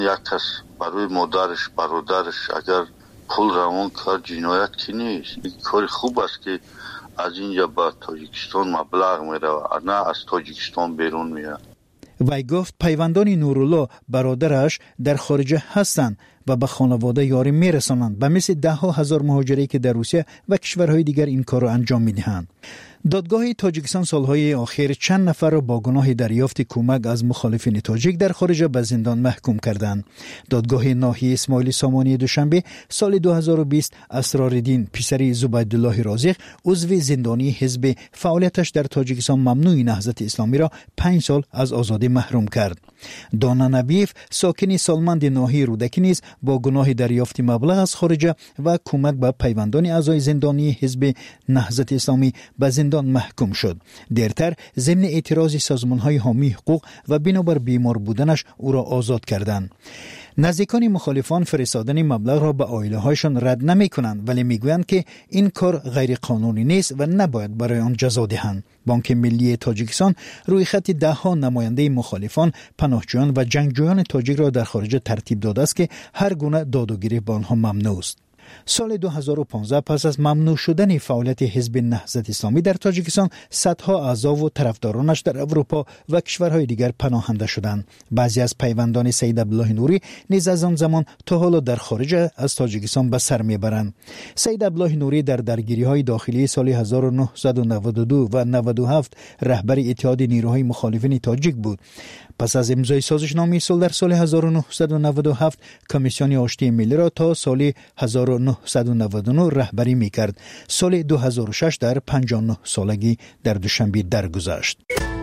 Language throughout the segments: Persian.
یک کس برای مادرش برادرش اگر پول روان کرد جنایت کی نیست. این کار خوب است که از اینجا به تاجیکستان مبلغ میره، نه از تاجیکستان بیرون میره. وی گفت پیوندان نورالله برادرش در خارج هستند و به خانواده یاری میرسانند، به مثل 10,000 مهاجری که در روسیه و کشورهای دیگر این کار را انجام میدهند. دادگاه تاجیکستان سالهای اخیر چند نفر را با گناه دریافت کمک از مخالفین تاجیک در خارج به زندان محکوم کردند. دادگاه ناحیه اسماعیل سامانی دوشنبه سال 2020 اسرارالدین پسری زبیدالله رازق عضو زندانی حزب فعالیتش در تاجیکستان ممنوع نهضت اسلامی را 5 سال از آزادی محروم کرد. دانا نبیف ساکن سالمند ناحیه رودکی نیز با گناه دریافت مبلغ از خارج و کمک به پیوندان اعضای زندانی حزب نهضت اسلامی به زندان محکوم شد. دیرتر ضمن اعتراض سازمان‌های حامی حقوق و بنابر بیمار بودنش او را آزاد کردند. نزدیکان مخالفان فرستادن مبلغ را به عائله‌هایشان رد نمی‌کنند، ولی می‌گویند که این کار غیر قانونی نیست و نباید برای آن جزا دهند. بانک ملی تاجیکستان روی خط 10 نماینده مخالفان، پناهجویان و جنگجویان تاجیک را در خارج ترتیب داده است که هر گونه داد و گریه به آنها ممنوع است. سال 2015 پس از ممنوع شدن فعالیت حزب نهضت اسلامی در تاجیکستان، صدها اعضا و طرفدارانش در اروپا و کشورهای دیگر پناهنده شدند. بعضی از پیوندان سید عبدالله نوری نیز از آن زمان تا حالا در خارج از تاجیکستان به سر میبرند. سید عبدالله نوری در درگیری‌های داخلی سال 1992 و 97 رهبر اتحاد نیروهای مخالفین تاجیک بود. پس از امضای سازشنامه صلح در سال 1997 کمیسیون آشتی ملی را تا سال 1999 رهبری می‌کرد. سال 2006 در 59 سالگی در دوشنبه درگذشت.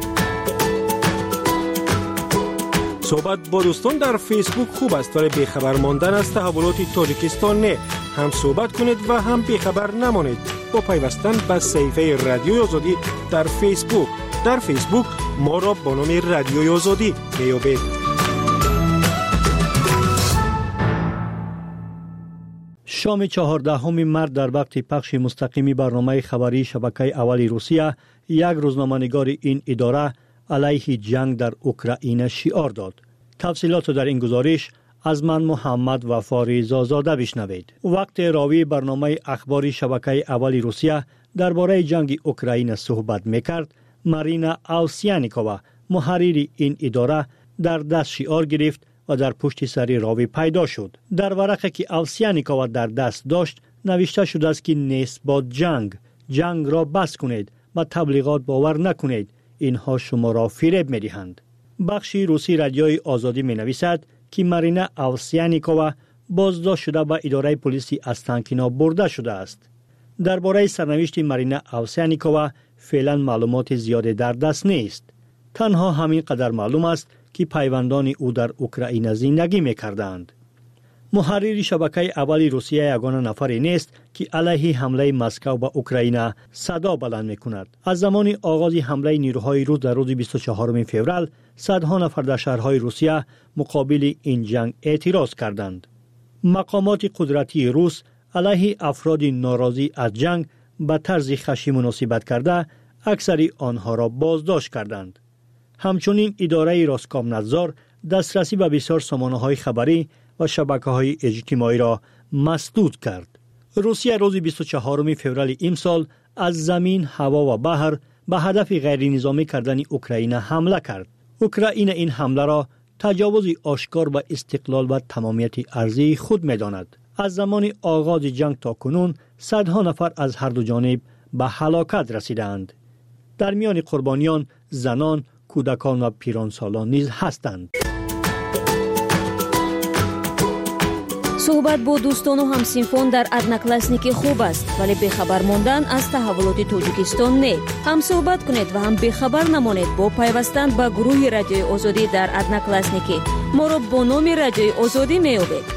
صحبت با دوستان در فیسبوک خوب است، ولی بیخبر ماندن از تحولات تاجیکستان نه. هم صحبت کنید و هم بیخبر نمانید با پیوستن به صفحه رادیوی آزادی در فیسبوک. در فیسبوک ما را با نام رادیوی آزادی میابید. شام 14 مارس در وقت پخش مستقیمی برنامه خبری شبکه اول روسیه، یک روزنامه‌نگار این اداره علیه جنگ در اوکراین شعار داد. تفصیلات در این گزارش از من محمد وفا زاده بشنوید. وقت راوی برنامه اخباری شبکه اول روسیه درباره جنگ اوکراین صحبت میکرد، مارینا آوسیانیکووا محرر این اداره در دست شعار گرفت و در پشت سر راوی پیدا شد. در ورقه که آوسیانیکووا در دست داشت نوشته شده است که نیست با جنگ را بس کنید و تبلیغات باور نکنید، اینها شما را فریب می‌دهند. بخشی روسی رادیوی آزادی می‌نویسد که مارینا آوسیانیکووا بازداشت شده و اداره پلیس استانکینا برده شده است. درباره سرنوشت مارینا آوسیانیکووا فعلا معلومات زیادی در دست نیست. تنها همین قدر معلوم است که پیوندان او در اوکراین زندگی می‌کردند. محرر شبکه اول روسیه یگانه نفری نیست که علیه حمله مسکو به اوکراین صدا بلند می‌کند. از زمان آغاز حمله نیروهای روس در روز 24 فوریه، صدها نفر در شهرهای روسیه مقابل این جنگ اعتراض کردند. مقامات قدرتی روس علیه افراد ناراضی از جنگ به طرز خشن مناسبت کرده، اکثر آنها را بازداشت کردند. همچنین اداره راسکامنادزور دسترسی به بسیار سامانه‌های خبری و شبکه‌های اجتماعی را مسدود کرد. روسیه روز 24 فوریه امسال از زمین، هوا و بحر به هدف غیر نظامی کردن اوکراین حمله کرد. اوکراین این حمله را تجاوز آشکار به استقلال و تمامیت ارضی خود می‌داند. از زمان آغاز جنگ تا کنون صدها نفر از هر دو جانب به هلاکت رسیدند. در میان قربانیان زنان، کودکان و پیرانسالان نیز هستند. صحبت با دوستان و همسنفان در ادناکلاسنیک خوب است، ولی بخبر ماندن از تحولات تاجیکستان نه. هم صحبت کنید و هم بخبر نمانید با پیوستن به گروه رادیوی آزادی در ادناکلاسنیک. ما را با نام رادیوی آزادی میابید.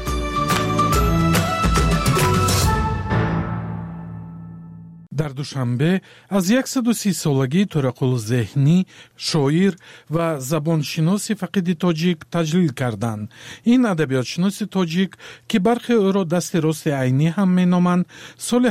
در دوشنبه از 130 سالگی طارق الذهنی شاعر و زبانشناس فقید تاجیک تجلیل کردند. این ادبیاتشناس تاجیک که برخی او را دست راست عینی هم مینامند، سال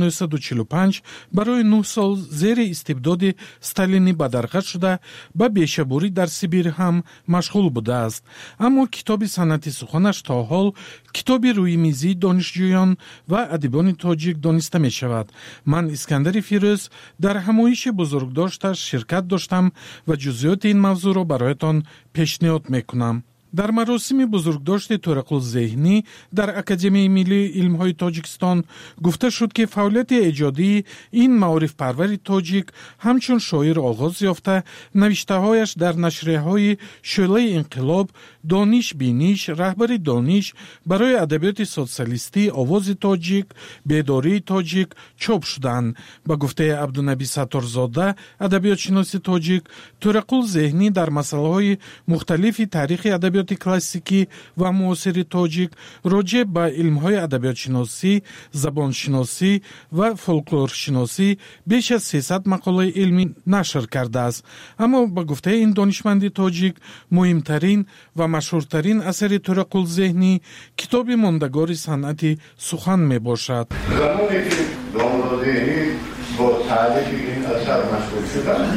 1945 برای 9 سال زیر استبداد استالینی بدرقه شده به بیشبوری در سیبیر هم مشغول بوده است. اما کتاب صنعت سخنش تا حال کتاب روی میزی دانشجویان و ادیبان تاجیک دانسته می شود. من اسکندر فیروز در همایش بزرگداشتش شرکت داشتم و جزئیات این موضوع را برایتان پیشنهاد میکنم. در مراسم بزرگداشت طارق الذهنی در اکادمی ملی علم‌های تاجیکستان گفته شد که فعالیت ایجادی این معارف پرور تاجیک همچون شاعر آغاز یافته، نوشته‌هایش در نشریه‌های شعله انقلاب، دانش بینیش، رهبر دانش، برای ادبیات سوسیالیستی، آواز تاجیک، بیداری تاجیک چاپ شدند. با گفته عبدالنبی ستارزاده، ادبیاتشناس تاجیک، طارق الذهنی در مسائل مختلف تاریخ ادبیات کلاسیکی و معاصر تاجیک راجع به علم‌های ادبیات شناسی، زبان شناسی و فولکلور شناسی بیش از 300 مقاله علمی نشر کرده است. اما با گفته این دانشمند تاجیک، مهمترین و مشهورترین اثر طارق الذهنی کتاب ماندگار صنعت سخن می باشد. زمانی که داماد الذهنی با تالیف این اثر مشغول شدند،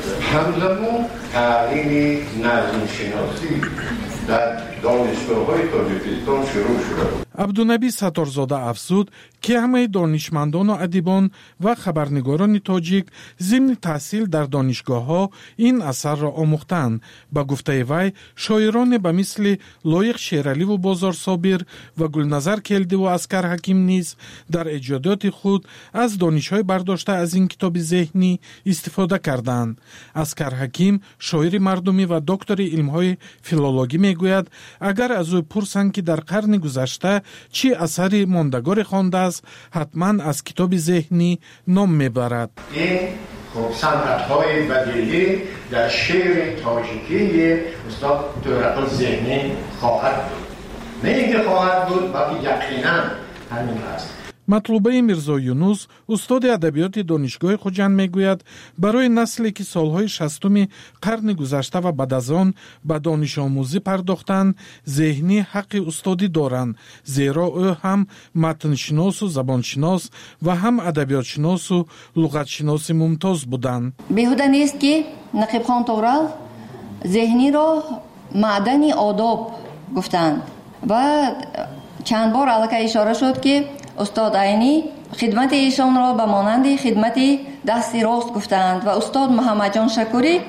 همزمان تعلیم نظم شناسی در دانشگاه‌های تاجیکستان شروع شده. عبدالنبی ستارزاده افزود که همه دانشمندان و ادیبان و خبرنگاران تاجیک ضمن تحصیل در دانشگاه‌ها این اثر را آموختند. با گفته وی، شاعران به مثل لایق شیرعلی و بازار صابر و گلنظر کلدی و اسکر حکیم نیز در ایجادات خود از دانش‌های برداشته از این کتاب ذهنی استفاده کردند. اسکر حکیم شاعر مردمی و دکتر علم‌های فیلولوژی میگوید اگر از او پرسند که در قرن گذشته چی اثری ماندگار خوانده است، حتما از کتاب ذهنی نام میبرد. این صنعت‌های بدیعی در شعر تاجیکی استاد طارق الذهنی خواهد بود. نه اینکه خواهد بود، بلکه یقینا همین است. مطلوبه میرزا یونس، استاد ادبیات دانشگاه خوجند میگوید برای نسلی که سالهای 60 قرن گذشته و بعد از آن به دانش آموزی پرداختند، ذهنی حق استادی دارند، زیرا او هم متن شناس و زبان شناس و هم ادبیات شناس و لغت شناس ممتاز بودند. بیهوده نیست که نقیب خان تورال ذهنی را معدن آداب گفتند و چند بار علاقه اشاره شد که استاد عینی خدمت ایشان را به مانند خدمت دستی راست گفتند و استاد محمد جان شکوری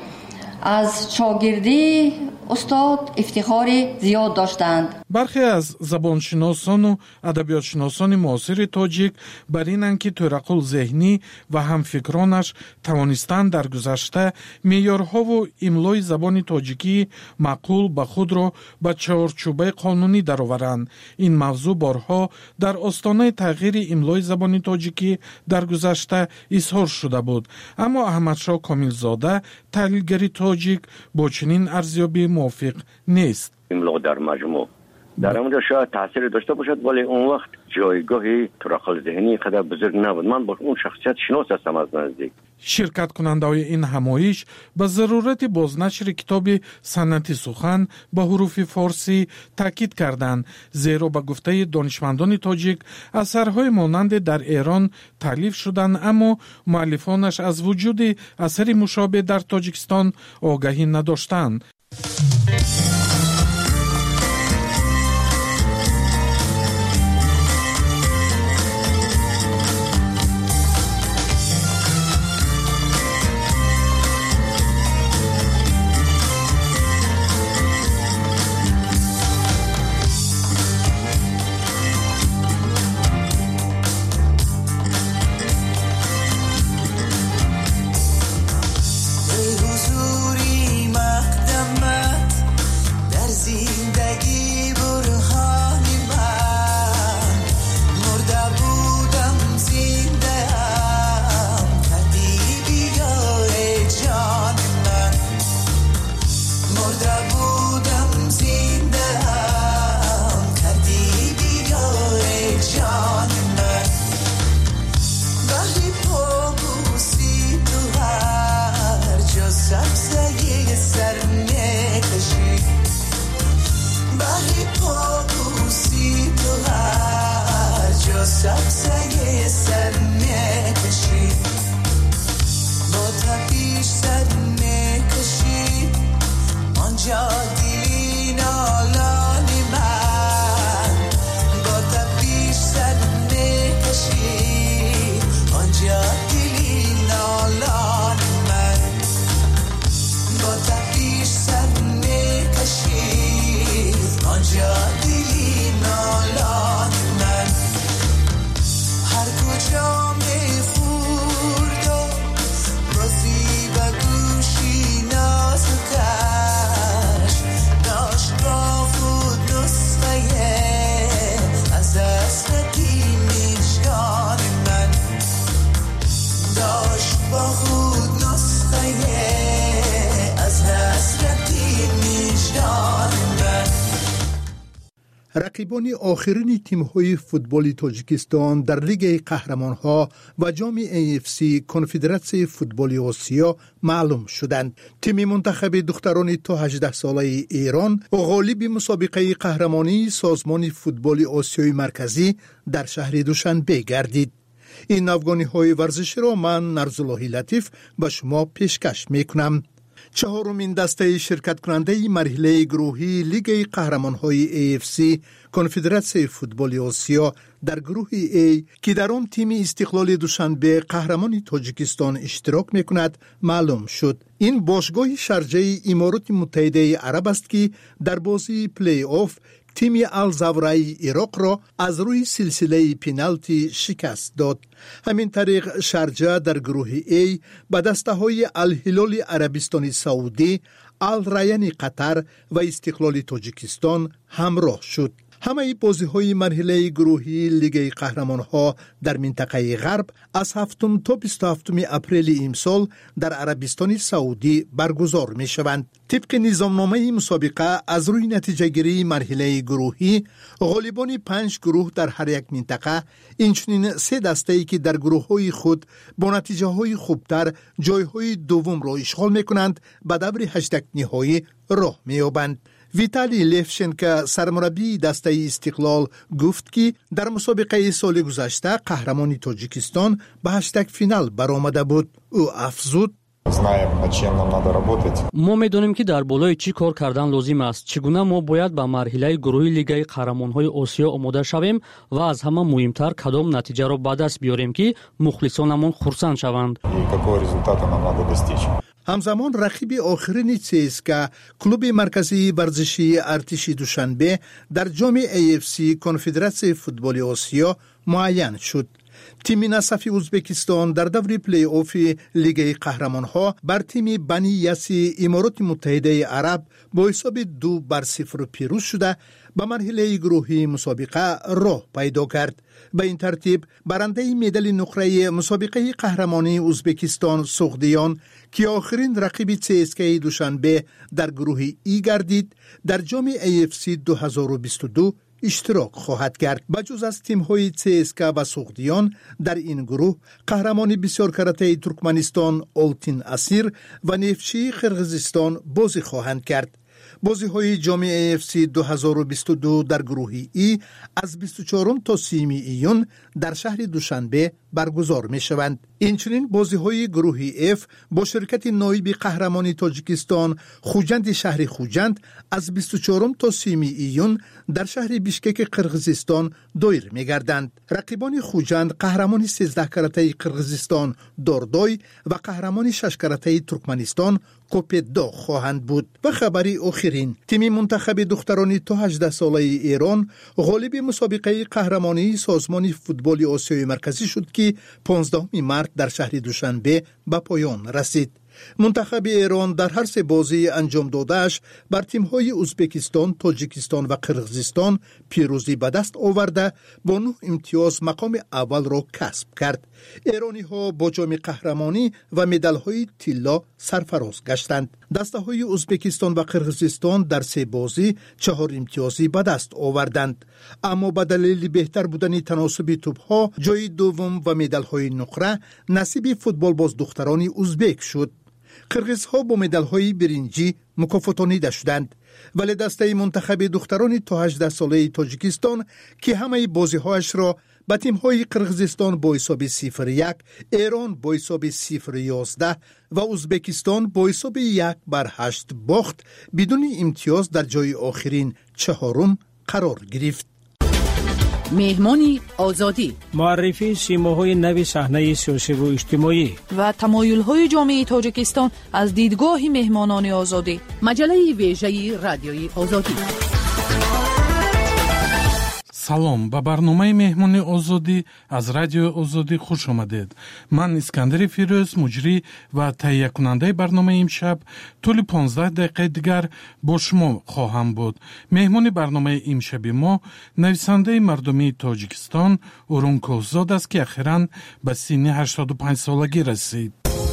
از شاگردی استاد افتخار زیاد داشتند. برخی از زبانشناسان و ادبیاتشناسان معاصر تاجیک بر اینند که طارق الذهنی و همفکرانش توانستند در گذشته معیارها و املای زبان تاجیکی معقول به خود را به چارچوبه قانونی درآورند. این موضوع بارها در آستانه تغییر املای زبان تاجیکی در گذشته اظهار شده بود، اما احمدشاه کاملزاده تحلیلگر تاجیک با چنین ارزیابی موافق نیست. املا در مجموع در اونجا شاید تاثیر داشته باشد، ولی اون وقت جایگاهی طارق الذهنی قدر بزرگ نبود. من با اون شخصیت شناس هستم از نزدیک. شرکت کننده های این همایش به ضرورت بازنشر کتاب صنعت سخن به حروف فارسی تاکید کردند، زیرا به گفته دانشمندان تاجیک اثرهای مانند در ایران تالیف شدند، اما مؤلفانش از وجود اثری مشابه در تاجیکستان آگاهی نداشتند. سبزه سر میکشی با تپیش سر میکشی آنجا دیلی نالانی من با تپیش سر میکشی آنجا دیلی نالانی من با تپیش سر میکشی آنجا دیلی نالانی من هر کجا میخورد و رازی و گوشی نازکش داشت با خود نسخه از دست ردیمیشگان من داشت با خود نسخه از دست ردیمیشگان من. رقیبان آخرین تیم‌های فوتبال تاجیکستان در لیگ قهرمان‌ها و جام AFC کنفدراسیون فوتبال آسیا معلوم شدند. تیم منتخب دختران تا 18 ساله ایران غالب مسابقه قهرمانی سازمان فوتبال آسیای مرکزی در شهر دوشنبه گردید. این افغانی‌های ورزشی را من نرزالله لطیف به شما پیشکش می‌کنم. چهارمین دسته شرکت کننده مرحله گروهی لیگ قهرمان‌های AFC کنفدراسیون فوتبال آسیا در گروه A که در آن تیم استقلال دوشنبه قهرمان تاجیکستان اشتراک می‌کند معلوم شد. این باشگاه شارجه امارات متحده عرب است که در بازی پلی آف تیم الزورای عراق را از روی سلسله پنالتی شکست داد. همین طریق شارجه در گروه A به دسته‌های الهلال عربستان سعودی، الریان قطر و استقلال تاجیکستان همراه شد. همه بازی‌های مرحله گروهی لیگ قهرمان‌ها در منطقه غرب از 7 تا 27 اپریل امسال در عربستان سعودی برگزار می‌شوند. طبق نظامنامه مسابقه از روی نتیجه گیری مرحله گروهی غالبان 5 گروه در هر یک منطقه اینچنین 3 دسته‌ای که در گروه‌های خود با نتیجه‌های خوبتر جای‌های دوم را اشغال می‌کنند به دور 8 نهایی راه می‌یابند. ویتالی لیفشنکو سرمربی دسته استقلال گفت که در مسابقه سال گذشته قهرمانی تاجیکستان به 8 فینال برآمده بود. او افزود: ما میدونیم که در بالای چی کار کردن لازم است. چگونه ما باید به مرحله گروهی لیگ قهرمان‌های آسیا آماده شویم و از همه مهمتر کدام نتیجه را به دست بیاریم که مخلصانمان خرسند شوند. همزمان رقیب آخرین CSKA کلوب مرکزی ورزشی ارتش دوشنبه در جام AFC کنفدراسیون فوتبال آسیا معین شد. تیم نصفی ازبکستان در دور پلی آف لیگ قهرمان‌ها بر تیم بنی یاسی امارات متحده عرب با حساب 2-0 پیروز شده به مرحله گروهی مسابقه راه پیدا کرد. به این ترتیب برنده مدال نقره مسابقه قهرمانی ازبکستان سغدیان که آخرین رقیب CSKA دوشنبه در گروه ای گردید در جام AFC 2022 اشتراک خواهد کرد. بجز از تیم‌های CSKA و سغدیان در این گروه قهرمان بسیار کرته ترکمنستان آلتین اسیر و نفتچی قرقیزستان بازی خواهند کرد. بازی‌های جام AFC 2022 در گروه ای از 24 تا 30 ایون در شهر دوشنبه برگزار می‌شوند. اینچنین بازی‌های گروه F با شرکت نایب قهرمانی تاجیکستان خوجند شهر خوجند از 24 تا 30 ایون در شهر بیشکک قرقیزستان دایر می‌گردند. رقیبان خوجند قهرمان 13 کرته قرقیزستان داردای و قهرمان 6 کرته ترکمنستان کوپددا خواهند بود. و خبری آخرین تیم منتخب دختران تا 18 ساله ایران غالب مسابقه قهرمانی سازمان فوتبال آسیای مرکزی شد که 15 مارس در شهر دوشنبه به پایان رسید. منتخب ایران در هر 3 بازی انجام دادهش بر تیم‌های ازبکستان، تاجیکستان و قرقیزستان پیروزی به دست آورده با 9 امتیاز مقام اول را کسب کرد. ایرانی‌ها با جام قهرمانی و مدال‌های طلا سرفراز گشتند. دسته‌های ازبکستان و قرقیزستان در 3 بازی 4 امتیازی به دست آوردند، اما به دلیل بهتر بودن تناسب توپ‌ها جای دوم و مدال‌های نقره نصیب فوتبال باز دختران ازبک شد. قرقیزها با مدال‌های برنجی مکافاتانیده شدند، ولی دسته منتخب دختران تا 18 ساله تاجیکستان که همه بازی‌هایش را با تیم‌های قرغیزستان با حساب 0-1، ایران با حساب 0-11 و ازبکستان با حساب 1-8 باخت بدون امتیاز در جای آخرین چهارم قرار گرفت. مهمانی آزادی، معرفی سیماهای نو صحنه سیاسی و اجتماعی و تمایل‌های جامعه تاجیکستان از دیدگاه مهمانان آزادی. مجله ویژه رادیوی آزادی. салом ба барномаи меҳмони озодӣ аз радиои озодӣ хуш омадед. ман искандари фирӯз муҷрӣ ва таҳиякунандаи барномаи имшаб тӯли 15 дақиқаи дигар бо шумо хоҳам буд. меҳмони барномаи имшаби мо нависандаи мардумии тоҷикистон урун кӯҳзод аст ки ахиран ба синни 85 солагӣ расид.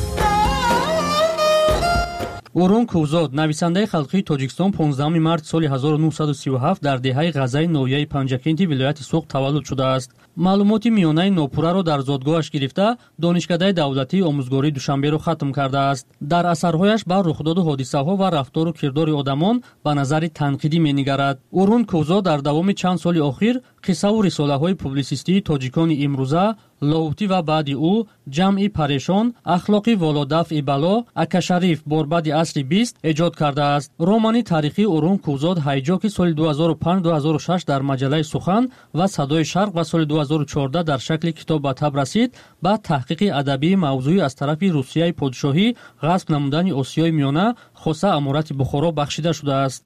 урун кӯҳзод нависандаи халқии тоҷикистон 15 март соли 1937 дар деҳаи ғазаи ноҳияи панҷакенти вилояти суғд таваллуд шудааст. маълумоти миёнаи нопурраро дар зодгоҳаш гирифта донишкадаи давлатии омӯзгории душанберо хатм кардааст. дар асарҳояш ба рухдоду ҳодисаҳо ва рафтору кирдори одамон ба назари танқидӣ менигарад. урун кӯҳзод дар давоми чанд соли охир қиссаву рисолаҳои публисистии тоҷикони имрӯза, лоҳутӣ ва баъди ӯ, ҷамъи парешон, ахлоқи володафъи бало, акашариф борбади асри 20 эҷод кардааст. романи таърихии урун кӯҳзод ҳайҷоки соли 2005-2006 дар маҷалаи сухан ва садои шарқ ва соли 2014 дар шакли китоб ба таб расид. ба таҳқиқи адабии мавзӯӣ аз тарафи русияи подшоҳӣ ғасб намудани осиёи миёна хоса амурати бухоро бахшида шудааст.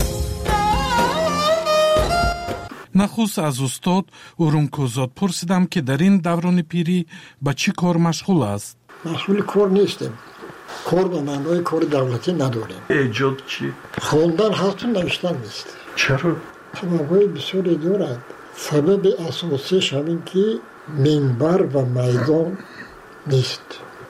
нахуст аз устод урун кӯҳзод пурсидам ки дар ин даврони пирӣ ба чӣ кор машғул аст. машғули кор нестем. кор ба маънои кори давлатӣ надорем. эҷод чӣ? хондан ҳасту навиштан нест. чаро? сабабҳои бисёре дорад. сабаби асосияш ҳамин ки минбар ва майдон нест.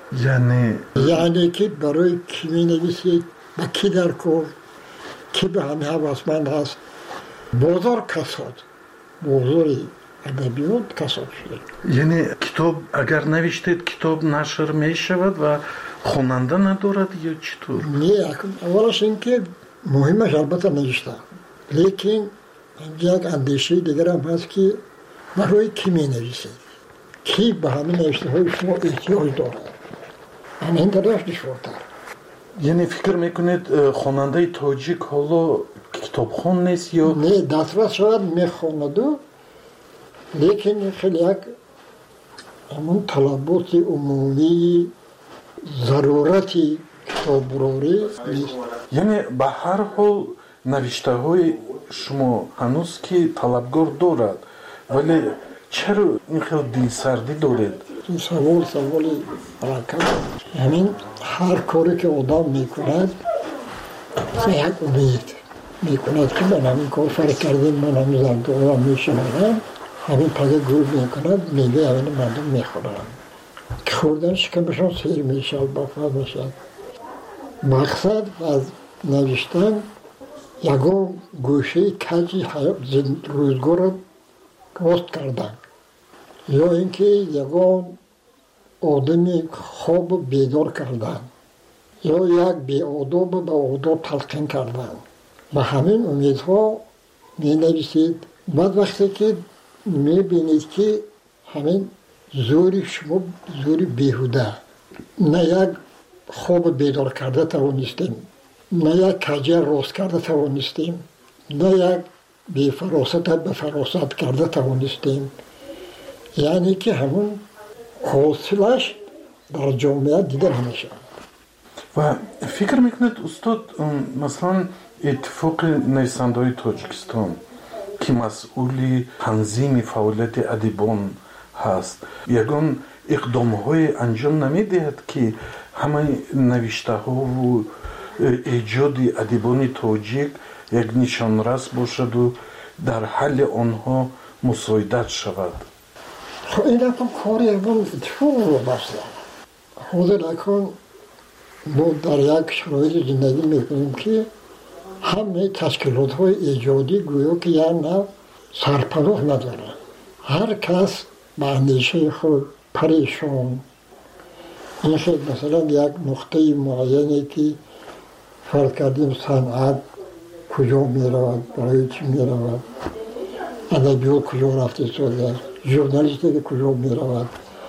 яъне ки барои кӣ менависед, ба кӣ дар кор, кӣ ба ҳамин ҳавасманд ҳаст. бозор касод, бозори адабиёт касод шуда. яъне китоб агар навиштед китоб нашр мешавад ва хонанда надорад ё чӣ тур? не, аввалаш ин ки муҳимаш албатта навишта, лекин як андешаи дигарам ҳаст ки барои кӣ менависед, кӣ ба ҳамин навиштаҳои шумо эҳтиёҷ дорад. ҳамин дараш душвортар. яъне фикр мекунед хонандаи тоҷик ҳоло китобхон нест ё? не, дастрас шавад мехонаду, лекин хеле як ҳамон талаботи умумии зарурати китоброрӣ нест. яъне ба ҳар ҳол навиштаҳои шумо ҳанӯз ки талабгор дорад, вале чаро ин хел дилсардӣ доред? саволи ҳаракат. ҳамин ҳар коре ки одам мекунад за як умед мекунад ки ман ҳамин кор фарқ кардем, ман ҳамин зардора мешаварам, ҳамин пага гӯр мекунад, меваи ҳамин мардум мехӯрам. ки хӯрдан шикамашон сер мешавад, бафад мешавад. мақсад аз навиштан ягон гӯшаи каҷи рӯзгорро рост кардан, ё ин ки ягон одами хобу бедор кардан, ё як беодобу ба одоб талқин кардан. ба ҳамин умедҳо менависед. баъд вақте ки мебинед ки ҳамин зӯри шумо зӯри беҳуда, на як хобу бедор карда тавонистем, на як каҷа рост карда тавонистем, на як бефаросата ба фаросат карда тавонистем. яъне ки ҳамон ҳосилаш дар ҷомеа дида намешавад. ва фикр мекунед устод, масалан иттифоқи нависандаҳои тоҷикистон ки масъули танзими фаъолияти адибон ҳаст, ягон иқдомҳое анҷом намедиҳад ки ҳамаи навиштаҳову эҷоди адибони тоҷик як нишонрас бошаду дар ҳалли онҳо мусоидат шавад? ин акон кори ягон иттифоқ вобаста. ҳозир акон мо дар як шароити зиндагӣ мекунем ки ҳамаи ташкилотҳои эҷодӣ гӯё ки як нав сарпаноҳ надорад. ҳар кас ба андешаи худ парешон. ин хел масалан як нуқтаи муайяне ки фарқ кардем санъат куҷо меравад, барои чӣ меравад, адабиёт куҷо рафта истодаст. ژورنالیستی که کجا می رود.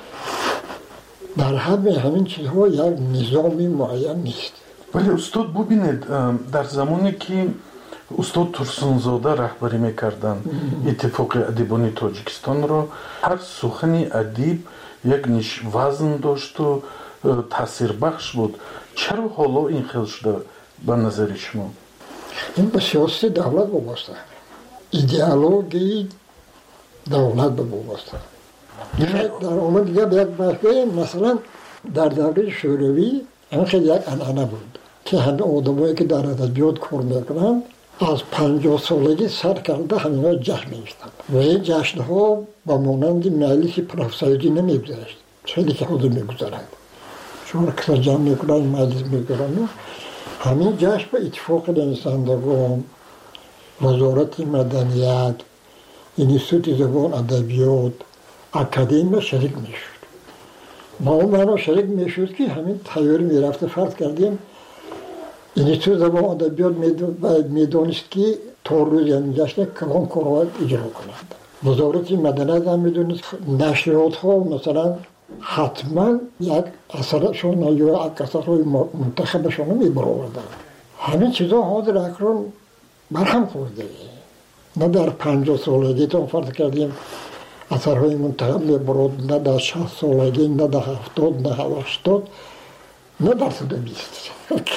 در همین چیزها یک نظامی معین نیست. ولی استاد ببینید در زمانی که استاد ترسونزاده رهبری میکردن اتفاق ادیبانی تاجیکستان را، هر سخن ادیب یک وزن داشت و تاثیر بخش بود. چرا حالا این خیلی شده به نظر شما؟ این به سیاست دولت وابسته، ایدئولوژی دولت وابسته. در اون دیگه یک بحثه، مثلا در دوره شوروی این خیلی یک انعنه بود که همه آدمایی که در ادبیات کار میکنن از 50 سالگی سر کرده همینا جشن می‌گرفتن و این جشن‌ها با مانند مجلس پروفسوری نمی‌گذشت، خیلی که خود می‌گذرد. شما که جمع می‌کنن مجلس می‌گذارن، همین جشن به اتفاق نویسندگان، وزارت مدنیت، انستیتوت زبان ادبیات، اکادمی شریک می‌شد. ما اون شریک می‌شد که همین تیاری می‌رفته. فرض کردیم انستیتوت زبان ادبیات می‌دونست که تا روز این جشن کلام کارآمد اجرا کنند. وزارت مدنیت هم می‌دونست نشریات‌ها مثلا حتما یک اثرشون یا یک اثرهای منتخبشون رو می‌برآوردن. همین چیزا حاضر اکنون برهم خورده. نه در 50 سالگی تا فرض کردیم اثرهای منتخب می‌برد، نه در 60 سالگی، نه در 70، نه 80، نه در 120.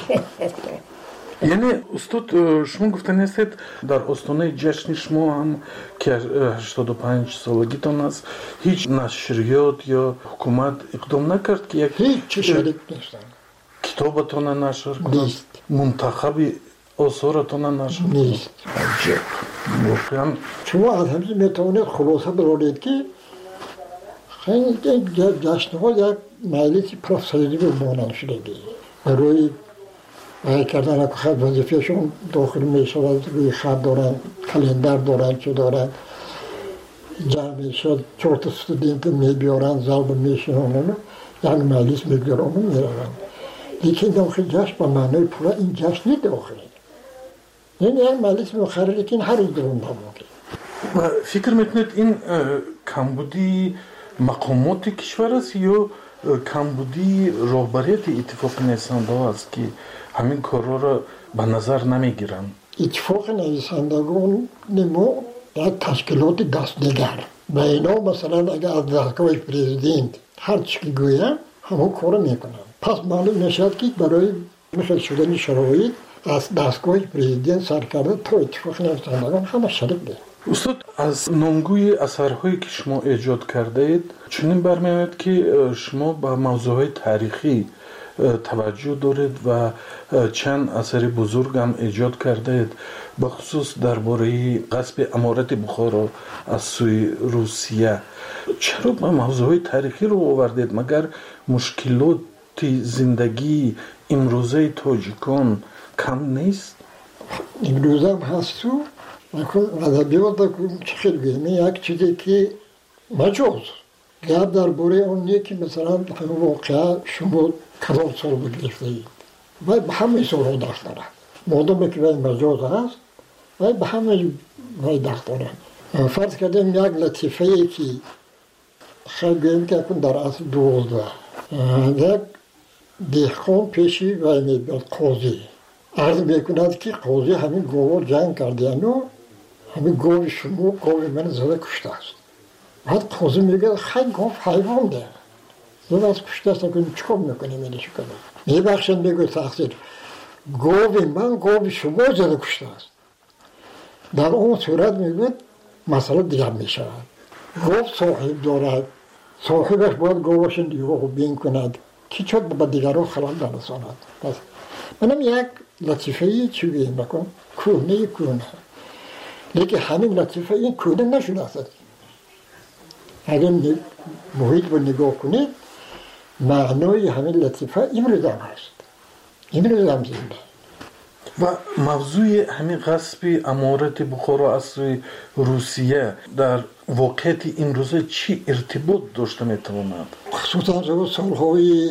یعنی استاد شما گفتن هستید در آستانه جشن شما هم که 85 سالگیتان است هیچ نشریات یا حکومت اقدام نکرد که هیچ شریک نیستن، کتابتان نشر کنند، منتخب آثارتان نشر نیست. واقعا شما از همین میتوانید خلاصه برارید که خیلی جشن‌ها یک مجلس پروفسوری به مانند شدگی برای کردن که خط وظیفهشون داخل می شود، روی خط دارن، کلندر دارن، چه دارن، جمع می شد 4 تا استودنت می بیارن، ضرب می شونن، یعنی مجلس می بیارن و می روند. لیکن داخل جشن با معنای پولا این جشن نی داخلی. یعنی یک مجلس مخرر لیکن هر روز درون نموده. و فکر میکنید این کمبودی مقامات کشور است یا کمبودی رهبریت اتفاق نویسنده‌ها است که همین کارا را به نظر نمیگیرن؟ اتفاق نویسندگان نمو یک تشکیلات دستنگر و اینا مثلا اگر از دستگاه پرزیدنت هر چی که گویم همون کارو میکنن. پس معلوم نشد که برای مثل شدن شرایط از دستگاه پرزیدنت سر کرده تا اتفاق نویسندگان همه شریک بود. استاد از نامگوی اثرهایی که شما ایجاد کرده اید چنین برمی‌آید که شما به موضوعهای تاریخی توجه دارید و چند اثر بزرگ هم ایجاد کرده اید، به خصوص درباره غصب امارت بخارا از سوی روسیه. چرا به موضوعهای تاریخی رو آوردید؟ مگر مشکلات زندگی امروزه تاجیکان کم نیست؟ امروزه هم هست تو ادبیات چه خیلی بگیم یک چیزی که مجاز گرد درباره اونیه که مثلا همه واقعا شما کدام سال بگرفته اید و به همه سال ها دست دارن مادام که باید مجاز هست و به همه باید دست دارن. فرض کردیم یک لطیفه ای که خیلی بگیم که اکن در اصل 12 یک دهخان پیشی و میبید قاضی عرض میکند که قاضی همین گوار جنگ کرده و همین گوی شما گوی من زده کشته است. بعد قاضی میگه خیلی گفت حیوان ده زده از کشته است اکنون چکار میکنیم اینه چی کنیم میبخشن میگه تقصیر گوی من گوی شما زده کشته است. در اون صورت میگه مسئله دیگر میشود. گفت صاحب دارد صاحبش باید گوهش دیگه بین کند که چود با دیگران خلال نرساند. منم یک لطیفه چی بگیم بکن کونه لیکن همین لطیفه این کونه نشده است. اگر محیط رو نگاه کنید معنای همین لطیفه امروز هم هست، امروز هم زنده. و موضوع همین غصب امارت بخارا از روسیه در واقعیت امروزه چی ارتباط داشته میتواند؟ خصوصا سالهای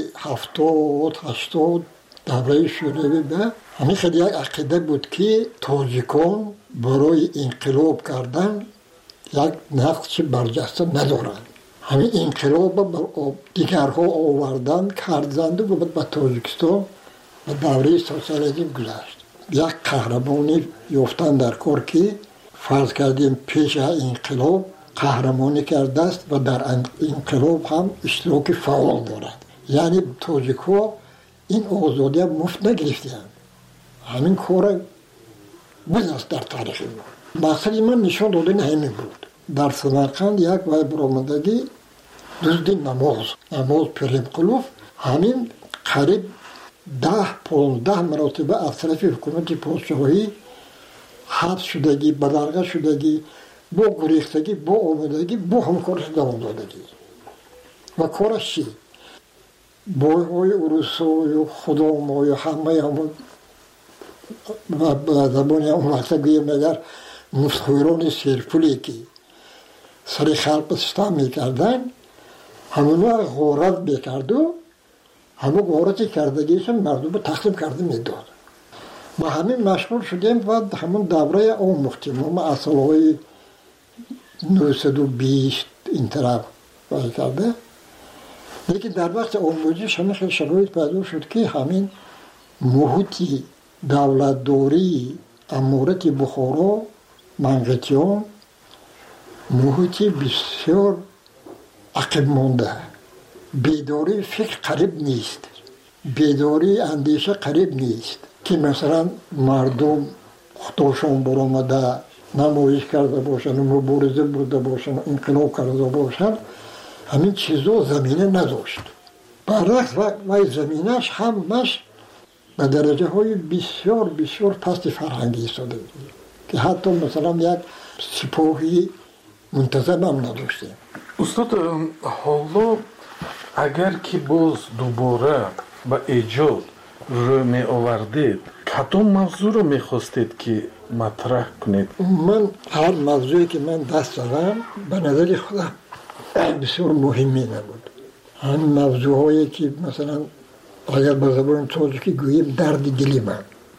70-80 دوره شوروی به همین خیلی یک عقیده بود که تاجیکان برای انقلاب کردن یک نقش برجسته ندارند. همین انقلاب دیگرها آوردن کردند و به تاجیکستان و دوره سوسیالیسم گذشت. یک قهرمانی یافتن در کار که فرض کردیم پیش انقلاب قهرمانی کرده است و در انقلاب هم اشتراک فعال دارد. یعنی تاجیک ها این آزادی مفت نگرفتند. همین کار بود است در تاریخ ما. مقصد من نشان دادن همین بود. در سمرقند یک وای برآمدگی دزد نماز پریم قلوف همین قریب 10-15 مرتبه از طرف حکومت پادشاهی حبس شدگی، بدرگاه شدگی، با گریختگی، با آمدگی، با همکارش دوام دادگی. و کارش چی؟ بایهای اروسای و خدامای و همه همون و زبانی همون وقتا گویم اگر مفتخوران سیرپولی که سر خلق ستم میکردن همونو غارت میکرد و همون غارتی کردگیشون مردم تقسیم کرده میداد. ما همین مشغول شدیم و همون دوره آموختیم. ما اصلهای 920 این طرف باید کرده. لیکن در وقت آموزش همین خیلی شرایط پیدا شد که همین محیطی دولتداری امارت بخارا منقطیان محیطی بسیار عقب مانده، بیداری فکر قریب نیست، بیداری اندیشه قریب نیست که مثلا مردم خودشون برآمده نمایش کرده باشن و مبارزه برده باشن انقلاب کرده باشن. همین چیزا زمینه نداشت. برعکس و زمینش همش به درجه های بسیار بسیار پست فرهنگی ایستاده بود که حتی مثلا یک سپاهی منتظم هم نداشتیم. استاد حالا اگر که باز دوباره به ایجاد رو می آوردید کدام موضوع رو می خواستید که مطرح کنید؟ من هر موضوعی که من دست دارم به نظر خودم بسیار مهمی نبود. همین موضوع هایی که مثلا اگر به زبان تاجیکی گوییم درد دلی من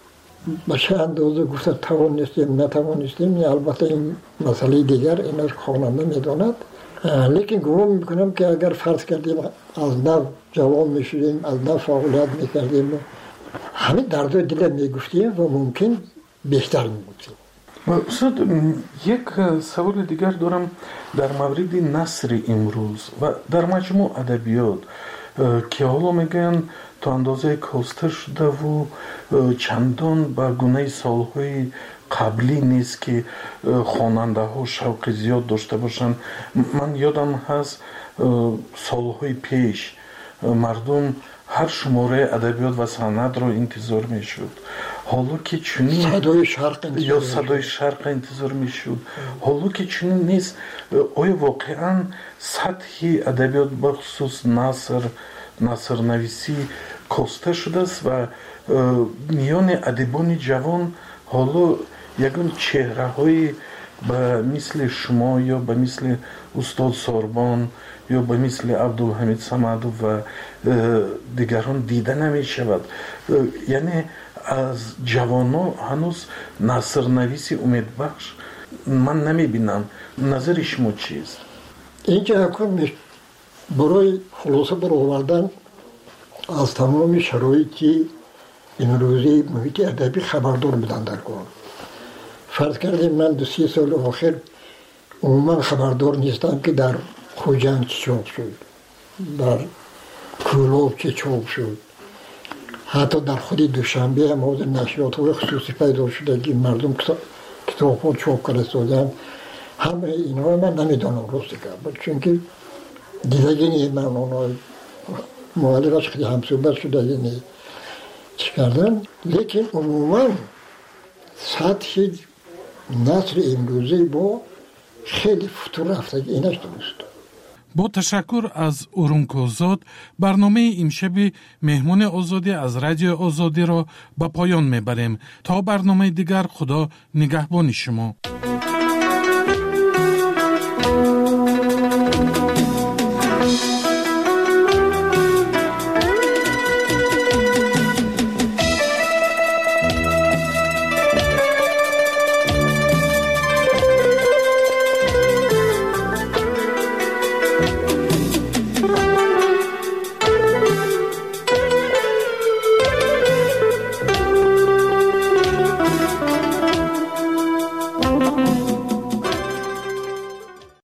به چه اندازه گفته توانستیم نتوانستیم، البته این مسئله دیگر اینش خواننده میداند. لیکن گمان میکنم که اگر فرض کردیم از نو جوان میشدیم، از نو فعالیت میکردیم، همین درد دل میگفتیم و ممکن بهتر میگفتیم. استاد یک سوال دیگر دارم در مورد نثر امروز و در مجموع ادبیات که حالا میگن تا اندازه کاسته شده و چندان بر گونه سالهای قبلی نیست که خواننده ها شوق زیاد داشته باشن. من یادم هست سالهای پیش مردم هر شماره ادبیات و سند رو انتظار میشد. حالا که چنین صدای شرق انتظار میشد، حالا که چنین نیست، آیا واقعا سطح ادبیات بخصوص نثر نویسی کاسته شده است و میان ادیبان جوان حالا یگان چهره های به مثل شما یا به مثل استاد ساربان یا به مثل عبدالحمید صمدو و دیگران دیده نمی شود؟ یعنی از جوانان هنوز نثر نویسی امیدبخش من نمی بینم. نظر شما چیست؟ اینجا اکنون برای خلاصه برآوردن از تمام شرایطی امروزی محیط ادبی خبردار بدن در کار. فرض کردیم من 2-3 سال آخر عموما خبردار نیستم که در خوجند چه چاپ شد، در کولاب چه چاپ شد، حتی در خود دوشنبه هم از نشریات های خصوصی پیدا شده که مردم کتاب ها چاپ کرده سازن. همه اینها من نمیدانم راستی که چون که دیدگی نیست من اونها معلقش خیلی همصحبت شده یعنی چی کردن. لیکن عموما سطح نثر امروزی با خیلی فتور رفته اینش درست. با تشکر از اورونکوزاد برنامه امشب مهمان آزادی از رادیو آزادی را به پایان میبریم. تا برنامه دیگر خدا نگهبان شما.